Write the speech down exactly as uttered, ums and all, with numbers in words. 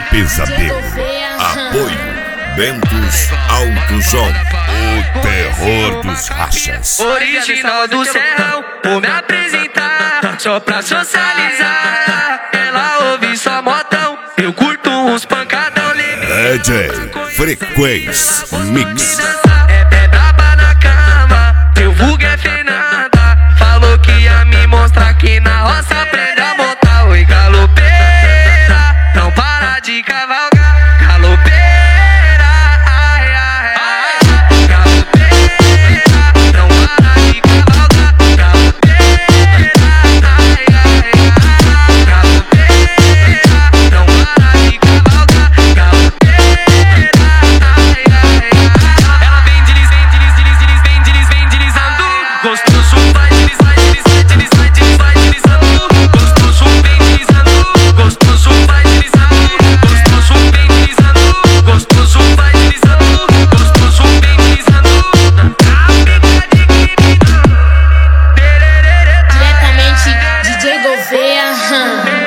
pesadelo. Apoio Bentos Alto Som, o terror dos rachas. Original do céu, vou me apresentar só pra socializar. Ela ouve só modão, eu curto uns pancadão. D J Frequência Mix. É pé braba na cama, teu vulgo é Fernanda. Falou que ia me mostrar que na roça aprende a montar. Oi, galopeira, não para de cavalgar. Galopeira, ai, ai, ai. Galopeira, não para de cavalgar. Galopeira, ai, ai, ai. Galopeira, não para de cavalgar. Galopeira, ai, ai, ai. Ela vem deslizando, desliz, desliz, desliz, vem desliz, vem deslizando. Gostoso vai deslizar, deslizar, deslizar, deslizar, deslizando. Gostoso vem deslizando, gostoso vai deslizando. Gostoso vem deslizando, gostoso vai deslizando. Gostoso vem deslizando. Diretamente D J Gouveia.